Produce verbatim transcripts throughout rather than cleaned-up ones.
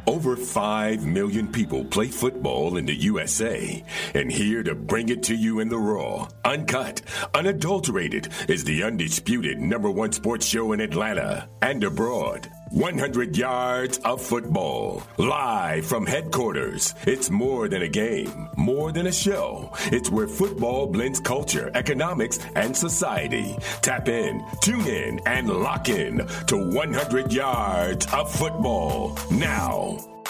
Over five million people play football in the U S A, and here to bring it to you in the raw, uncut, unadulterated is the undisputed number one sports show in Atlanta and abroad. one hundred yards of football, live from headquarters. It's more than a game, more than a show. It's where football blends culture, economics, and society. Tap in, tune in, and lock in to one hundred yards of football now.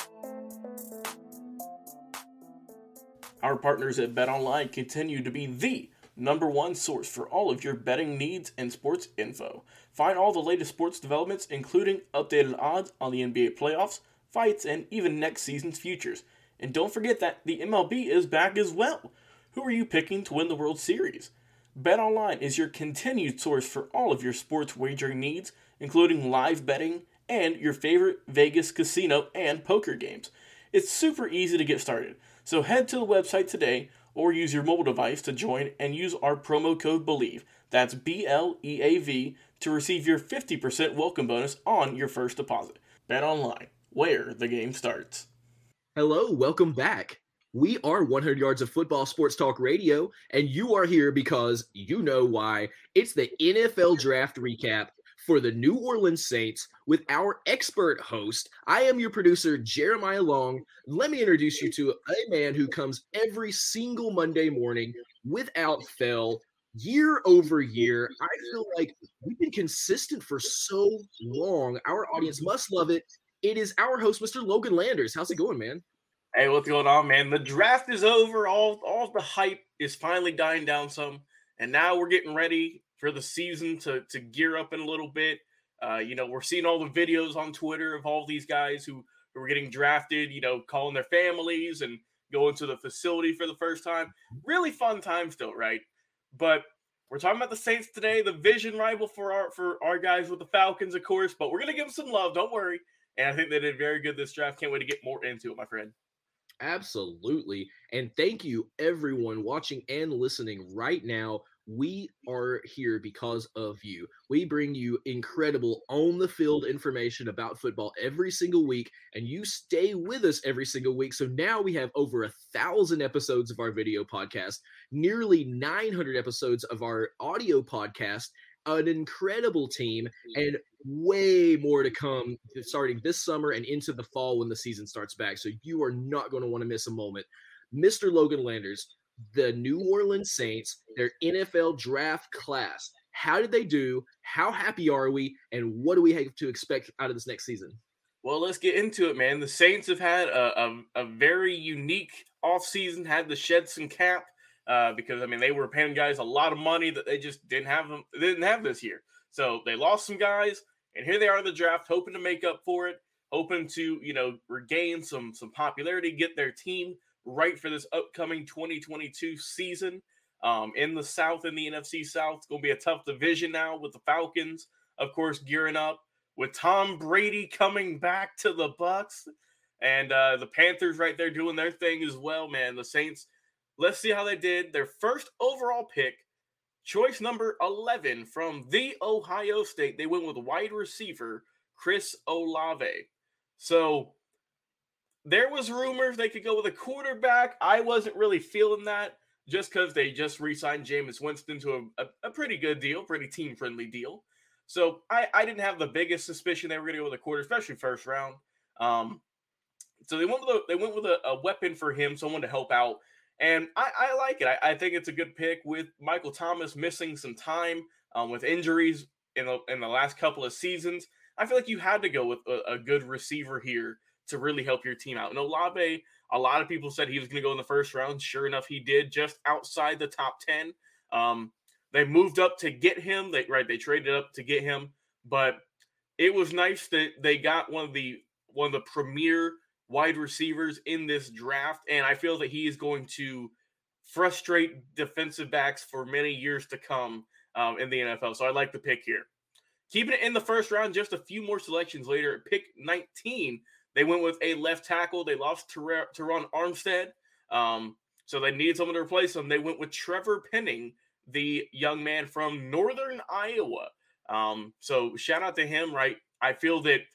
Our partners at BetOnline continue to be the number one source for all of your betting needs and sports info. Find all the latest sports developments, including updated odds on the N B A playoffs, fights, and even next season's futures. And don't forget that the M L B is back as well. Who are you picking to win the World Series? BetOnline is your continued source for all of your sports wagering needs, including live betting and your favorite Vegas casino and poker games. It's super easy to get started, so head to the website today or use your mobile device to join and use our promo code BELIEVE, that's B L E A V, to receive your fifty percent welcome bonus on your first deposit. BetOnline, where the game starts. Hello, welcome back. We are one hundred Yards of Football Sports Talk Radio, and you are here because you know why. It's the N F L Draft Recap for the New Orleans Saints with our expert host. I am your producer, Jeremiah Long. Let me introduce you to a man who comes every single Monday morning without fail, year over year. I feel like we've been consistent for so long. Our audience must love it. It is our host, Mister Logan Landers. How's it going, man? Hey, what's going on, man? The draft is over. All, all the hype is finally dying down some, and now we're getting ready for the season to, to gear up in a little bit. Uh, you know, we're seeing all the videos on Twitter of all these guys who, who are getting drafted, you know, calling their families and going to the facility for the first time. Really fun time still, right? But we're talking about the Saints today, the vision rival for our for our guys with the Falcons, of course, but we're going to give them some love, don't worry. And I think they did very good this draft. Can't wait to get more into it, my friend. Absolutely. And thank you, everyone watching and listening right now. We are here because of you. We bring you incredible on-the-field information about football every single week, and you stay with us every single week. So now we have over a thousand episodes of our video podcast, nearly nine hundred episodes of our audio podcast, an incredible team, and way more to come starting this summer and into the fall when the season starts back. So you are not going to want to miss a moment. Mister Logan Landers, the New Orleans Saints, their N F L draft class. How did they do? How happy are we? And what do we have to expect out of this next season? Well, let's get into it, man. The Saints have had a, a, a very unique offseason, had to shed some cap uh, because, I mean, they were paying guys a lot of money that they just didn't have them, they didn't have this year. So they lost some guys, and here they are in the draft, hoping to make up for it, hoping to, you know, regain some some popularity, get their team right for this upcoming twenty twenty-two season. Um, in the South, in the N F C South, it's going to be a tough division now with the Falcons, of course, gearing up with Tom Brady coming back to the Bucs, and uh, the Panthers right there doing their thing as well, man. The Saints, let's see how they did. Their first overall pick, choice number eleven from the Ohio State. They went with wide receiver Chris Olave. So there was rumors they could go with a quarterback. I wasn't really feeling that just because they just re-signed Jameis Winston to a, a, a pretty good deal, pretty team-friendly deal. So I, I didn't have the biggest suspicion they were going to go with a quarter, especially first round. Um, so they went with a, they went with a, a weapon for him, someone to help out. And I, I like it. I, I think it's a good pick with Michael Thomas missing some time um, with injuries in the, in the last couple of seasons. I feel like you had to go with a, a good receiver here to really help your team out. And Olave, a lot of people said he was going to go in the first round. Sure enough, he did, just outside the top ten. Um, they moved up to get him. They right, they traded up to get him. But it was nice that they got one of the one of the premier wide receivers in this draft, and I feel that he is going to frustrate defensive backs for many years to come um, in the N F L. So I like the pick here. Keeping it in the first round, just a few more selections later, at pick nineteen, they went with a left tackle. They lost Ter- Teron Armstead, um, so they needed someone to replace him. They went with Trevor Penning, the young man from Northern Iowa. Um, so shout out to him, right? I feel that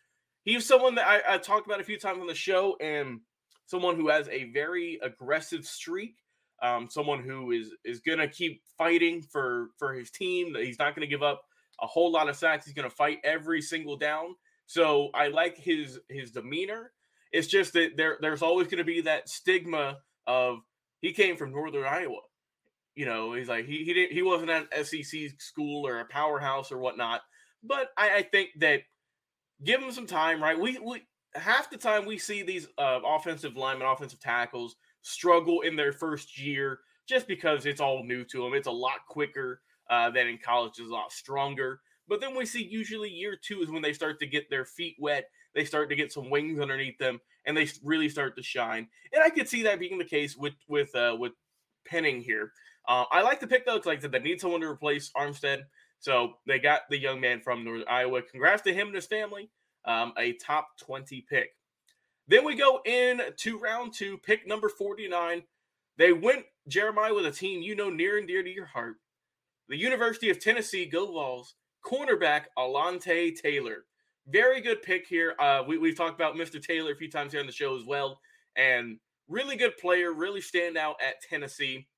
he's someone that I, I talked about a few times on the show, and someone who has a very aggressive streak. Um, someone who is is gonna keep fighting for for his team. That he's not gonna give up a whole lot of sacks. He's gonna fight every single down. So I like his his demeanor. It's just that there there's always gonna be that stigma of he came from Northern Iowa. You know, he's like he he didn't he wasn't at an S E C school or a powerhouse or whatnot. But I, I think that give him some time, right? We we half the time we see these uh, offensive linemen, offensive tackles struggle in their first year just because it's all new to them. It's a lot quicker uh, than in college. It's a lot stronger. But then we see usually year two is when they start to get their feet wet. They start to get some wings underneath them, and they really start to shine. And I could see that being the case with with uh, with Penning here. Uh, I like the pick, though, because like I said, they need someone to replace Armstead. So they got the young man from Northern Iowa. Congrats to him and his family. Um, a top twenty pick. Then we go in to round two, pick number forty-nine. They went, Jeremiah, with a team you know near and dear to your heart. The University of Tennessee, go Vols, cornerback Alontae Taylor. Very good pick here. Uh, we, we've talked about Mister Taylor a few times here on the show as well. And really good player, really stand out at Tennessee.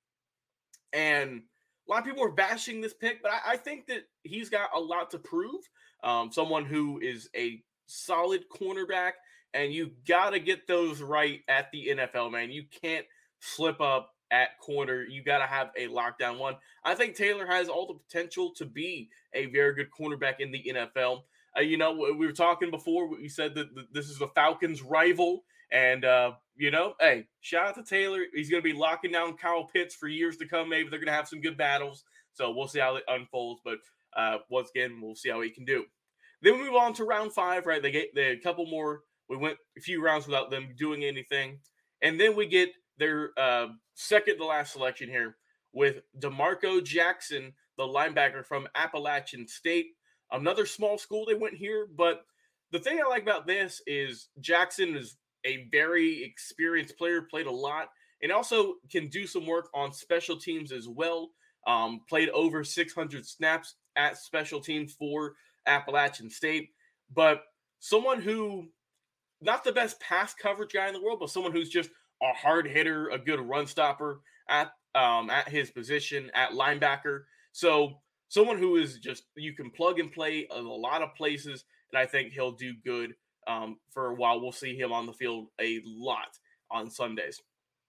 And a lot of people are bashing this pick, but I, I think that he's got a lot to prove. Um, someone who is a solid cornerback. And you got to get those right at the N F L, man. You can't slip up at corner. You got to have a lockdown one. I think Taylor has all the potential to be a very good cornerback in the N F L. Uh, you know, we were talking before. We said that this is the Falcons' rival. And, uh, you know, hey, shout out to Taylor. He's going to be locking down Kyle Pitts for years to come. Maybe they're going to have some good battles. So we'll see how it unfolds. But uh, once again, we'll see how he can do. Then we move on to round five, right? They get they, a couple more. We went a few rounds without them doing anything. And then we get their uh, second to last selection here with DeMarco Jackson, the linebacker from Appalachian State. Another small school they went here. But the thing I like about this is Jackson is a very experienced player, played a lot, and also can do some work on special teams as well. Um, played over six hundred snaps at special teams for Appalachian State. But someone who, not the best pass coverage guy in the world, but someone who's just a hard hitter, a good run stopper at um, at his position at linebacker. So someone who is just, you can plug and play in a lot of places, and I think he'll do good um, for a while. We'll see him on the field a lot on Sundays.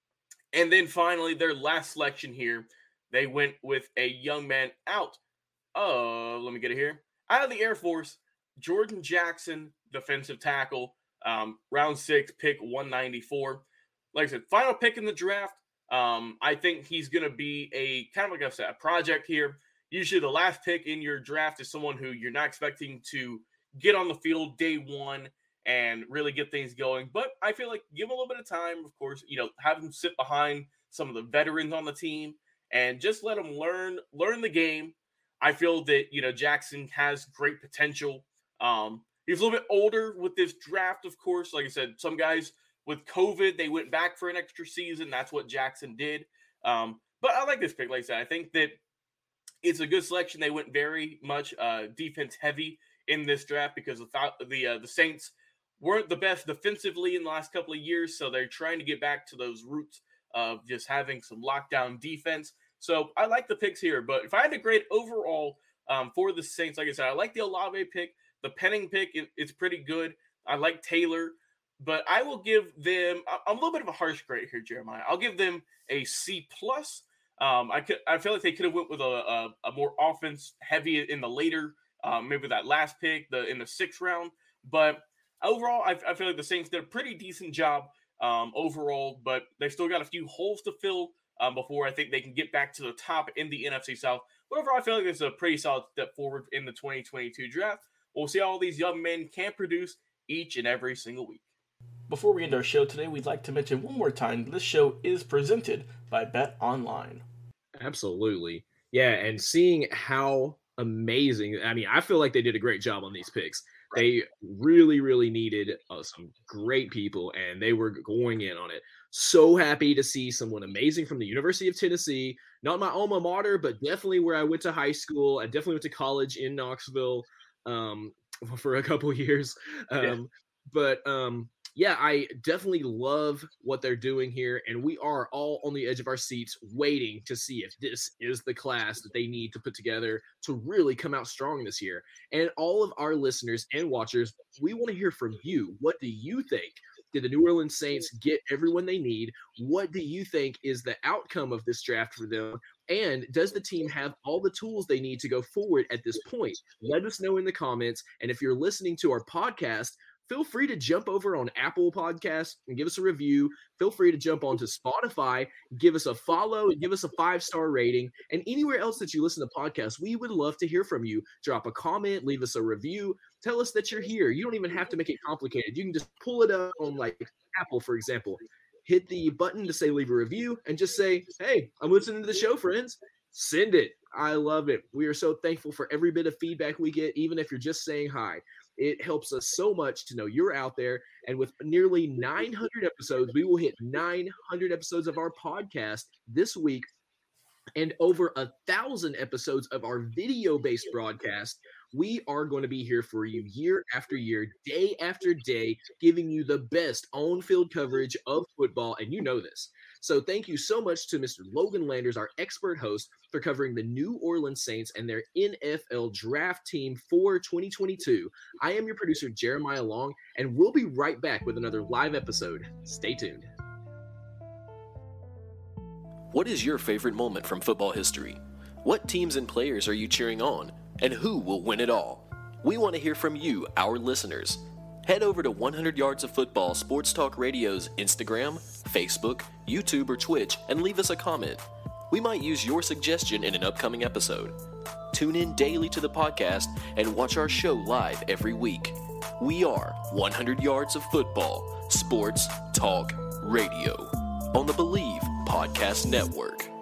And then finally, their last selection here, they went with a young man out. Oh, let me get it here. Out of the Air Force, Jordan Jackson, defensive tackle. Um, round six, pick one ninety-four. Like I said, final pick in the draft. Um, I think he's going to be a kind of like I said, a project here. Usually the last pick in your draft is someone who you're not expecting to get on the field day one and really get things going. But I feel like give him a little bit of time, of course, you know, have him sit behind some of the veterans on the team and just let him learn, learn the game. I feel that, you know, Jackson has great potential. Um, He's a little bit older with this draft, of course. Like I said, some guys with COVID, they went back for an extra season. That's what Jackson did. Um, but I like this pick. Like I said, I think that it's a good selection. They went very much uh, defense heavy in this draft because without the uh, the Saints weren't the best defensively in the last couple of years. So they're trying to get back to those roots of just having some lockdown defense. So I like the picks here. But if I had to grade overall um, for the Saints, like I said, I like the Olave pick. The Penning pick, it, it's pretty good. I like Taylor, but I will give them I'm a little bit of a harsh grade here, Jeremiah. I'll give them a C plus. Um, I could I feel like they could have went with a, a, a more offense heavy in the later, um, maybe that last pick, the in the sixth round. But overall, I, I feel like the Saints did a pretty decent job um, overall, but they still got a few holes to fill um, before I think they can get back to the top in the N F C South. But overall, I feel like it's a pretty solid step forward in the twenty twenty-two draft. We'll see how all these young men can produce each and every single week. Before we end our show today, we'd like to mention one more time, this show is presented by Bet Online. Absolutely. Yeah, and seeing how amazing, I mean, I feel like they did a great job on these picks. Right. They really, really needed uh, some great people, and they were going in on it. So happy to see someone amazing from the University of Tennessee, not my alma mater, but definitely where I went to high school. I definitely went to college in Knoxville. Um, for a couple years. Um, yeah. But um, yeah, I definitely love what they're doing here, and we are all on the edge of our seats waiting to see if this is the class that they need to put together to really come out strong this year. And all of our listeners and watchers, we want to hear from you. What do you think? Did the New Orleans Saints get everyone they need? What do you think is the outcome of this draft for them? And does the team have all the tools they need to go forward at this point? Let us know in the comments. And if you're listening to our podcast, feel free to jump over on Apple Podcasts and give us a review. Feel free to jump onto Spotify, give us a follow, and give us a five-star rating. And anywhere else that you listen to podcasts, we would love to hear from you. Drop a comment, leave us a review. Tell us that you're here. You don't even have to make it complicated. You can just pull it up on like Apple, for example. Hit the button to say leave a review and just say, hey, I'm listening to the show, friends. Send it. I love it. We are so thankful for every bit of feedback we get, even if you're just saying hi. It helps us so much to know you're out there. And with nearly nine hundred episodes, we will hit nine hundred episodes of our podcast this week and over a thousand episodes of our video-based broadcast. We are going to be here for you year after year, day after day, giving you the best on-field coverage of football, and you know this. So thank you so much to Mister Logan Landers, our expert host, for covering the New Orleans Saints and their N F L draft team for twenty twenty-two. I am your producer, Jeremiah Long, and we'll be right back with another live episode. Stay tuned. What is your favorite moment from football history? What teams and players are you cheering on? And who will win it all? We want to hear from you, our listeners. Head over to one hundred Yards of Football Sports Talk Radio's Instagram, Facebook, YouTube, or Twitch and leave us a comment. We might use your suggestion in an upcoming episode. Tune in daily to the podcast and watch our show live every week. We are one hundred Yards of Football Sports Talk Radio on the Believe Podcast Network.